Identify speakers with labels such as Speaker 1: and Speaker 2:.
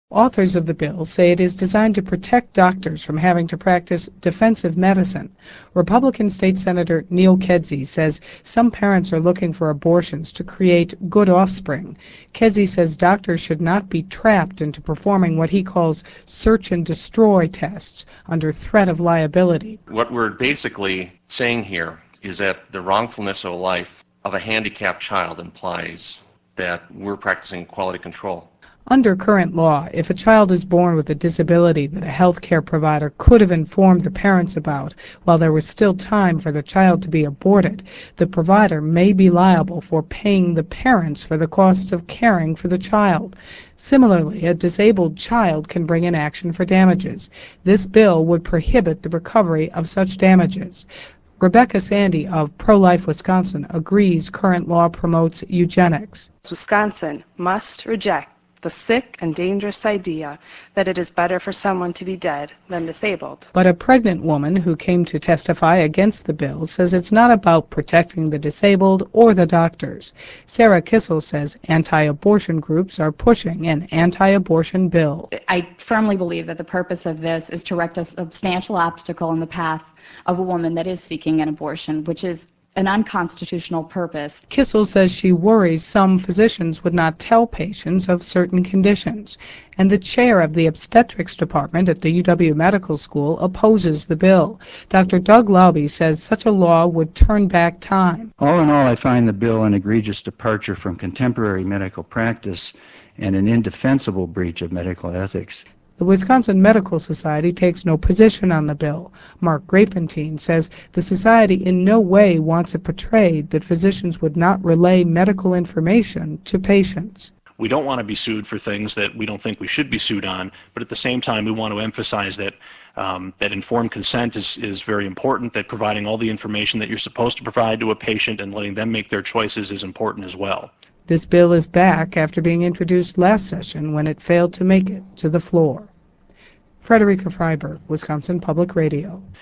Speaker 1: Authors of the bill say it is designed to protect doctors from having to practice defensive medicine. Republican State Senator Neil Kedzie says some parents are looking for abortions to create good offspring. Kedzie says doctors should not be trapped into performing what he calls search and destroy tests under threat of liability.
Speaker 2: What we're basically saying here is that the wrongfulness of a life of a handicapped child implies that we're practicing quality control.
Speaker 1: Under current law, if a child is born with a disability that a health care provider could have informed the parents about while there was still time for the child to be aborted, the provider may be liable for paying the parents for the costs of caring for the child. Similarly, a disabled child can bring in action for damages. This bill would prohibit the recovery of such damages. Rebecca Sandy of Pro-Life Wisconsin agrees current law promotes eugenics.
Speaker 3: Wisconsin must reject the sick and dangerous idea that it is better for someone to be dead than disabled.
Speaker 1: But a pregnant woman who came to testify against the bill says it's not about protecting the disabled or the doctors. Sarah Kissel says anti-abortion groups are pushing an anti-abortion bill.
Speaker 4: I firmly believe that the purpose of this is to erect a substantial obstacle in the path of a woman that is seeking an abortion, which is an unconstitutional purpose.
Speaker 1: Kissel says she worries some physicians would not tell patients of certain conditions, and the chair of the obstetrics department at the UW Medical School opposes the bill. Dr. Doug Laube says such a law would turn back time.
Speaker 5: All in all, I find the bill an egregious departure from contemporary medical practice and an indefensible breach of medical ethics.
Speaker 1: The Wisconsin Medical Society takes no position on the bill. Mark Grapentine says the society in no way wants it portrayed that physicians would not relay medical information to patients.
Speaker 6: We don't want to be sued for things that we don't think we should be sued on, but at the same time we want to emphasize that that informed consent is very important, that providing all the information that you're supposed to provide to a patient and letting them make their choices is important as well.
Speaker 1: This bill is back after being introduced last session when it failed to make it to the floor. Frederica Freiberg, Wisconsin Public Radio.